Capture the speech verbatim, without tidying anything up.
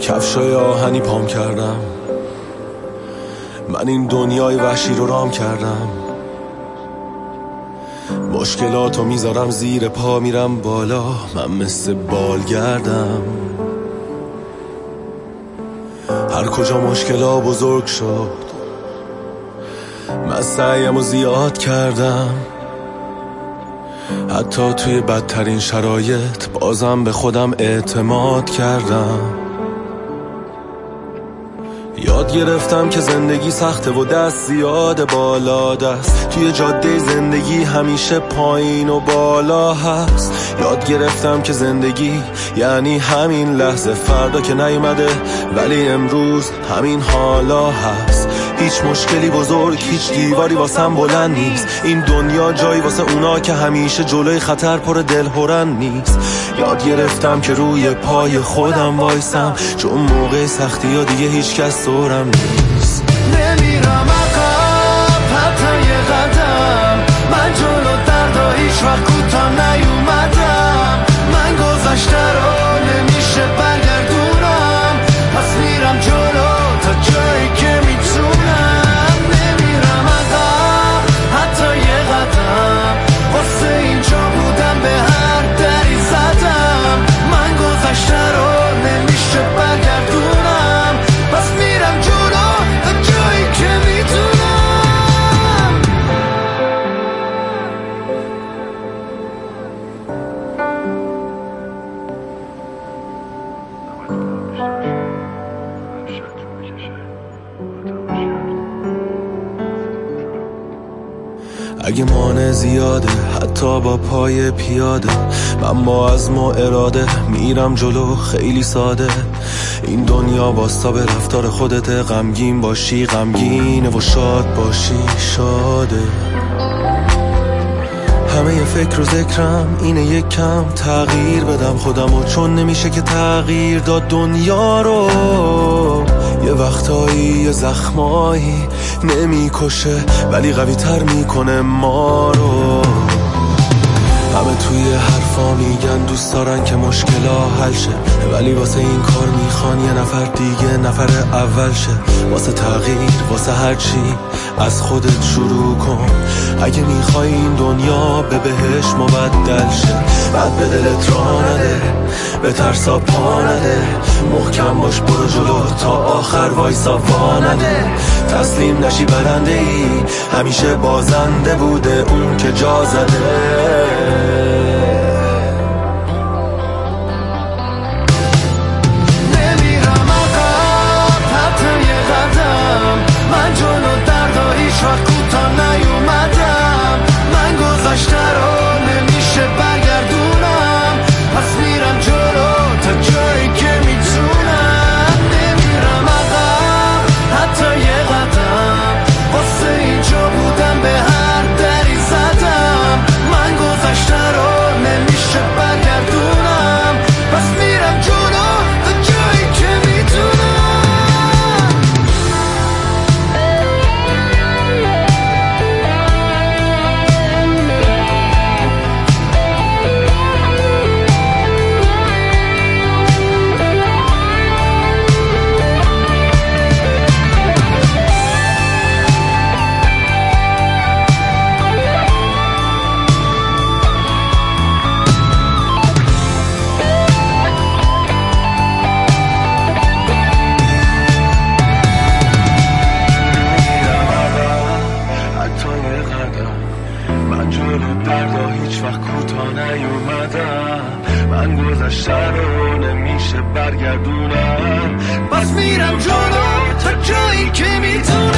کفشای آهنی پام کردم، من این دنیای وحشی رو رام کردم. مشکلاتو میذارم زیر پا، میرم بالا، من مثل بالگردم. هر کجا مشکلا بزرگ شد، من سعیمو زیاد کردم. حتی توی بدترین شرایط بازم به خودم اعتماد کردم. یاد گرفتم که زندگی سخته و دست زیاد بالا دست، توی جاده زندگی همیشه پایین و بالا هست. یاد گرفتم که زندگی یعنی همین لحظه، فردا که نیومده ولی امروز همین حالا هست. هیچ مشکلی بزرگ، هیچ دیواری واسم بلند نیست. این دنیا جایی واسه اونا که همیشه جلوی خطر پر دلهرن نیست. یاد گرفتم که روی پای خودم وایسم، چون موقع سختی ها دیگه هیچ کس دورم نیست. نمیرم عقب حتی یه قدم، من جلو دردا هیچ وقت کوتاه نیومدم. من گذشته رو نمیشه برگردونم، پس میرم جلو تا جایی که میتونم. نمیرم عقب حتی یه قدم، واسه اینجا بودم به هر دری زدم. من گذشته رو نمیشه برگردونم، پس میرم جلو تا جایی که میتونم. اگه مانع زیاده حتی با پای پیاده، من با عزم و اراده میرم جلو خیلی ساده. این دنیا واستا به رفتار خودت، غمگین باشی غمگینه و شاد باشی شاده. همه ی فکر و ذکرم اینه یک کم تغییر بدم خودمو، چون نمیشه که تغییر داد دنیا رو. یه وقتایی یه زخمایی نمیکشه ولی قوی تر میکنه ما رو. همه توی حرفا میگن دوست دارن که مشکلا حل شه، ولی واسه این کار میخوان یه نفر دیگه نفر اول شه. واسه تغییر واسه هر چی از خودت شروع کن. اگه میخوای این دنیا به بهش مبدل شه، بعد به دلت راه نده، به ترسا پا نده. محکم باش برو جلو تا آخر وایسا وا نده. تسلیم نشی برنده ای، همیشه بازنده بوده اون که جا زده. نمیرم عقب حتی یه قدم، من جلو دردا هیچ وقت کوتاه نیومدم. من گذشته رو نمیشه برگردونم، پس میرم جلو تا جایی که میتونم. نمیرم عقب حتی یه قدم، واسه اینجا بودم به هر دری زدم. من گذشته رو نمیشه برگردونم، پس میرم جلو تا جایی که میتونم. من جلو دردا هیچ وقت کوتاه نیومدم. من گذشته رو نمیشه برگردونم، پس میرم جلو تا جایی که میتونم.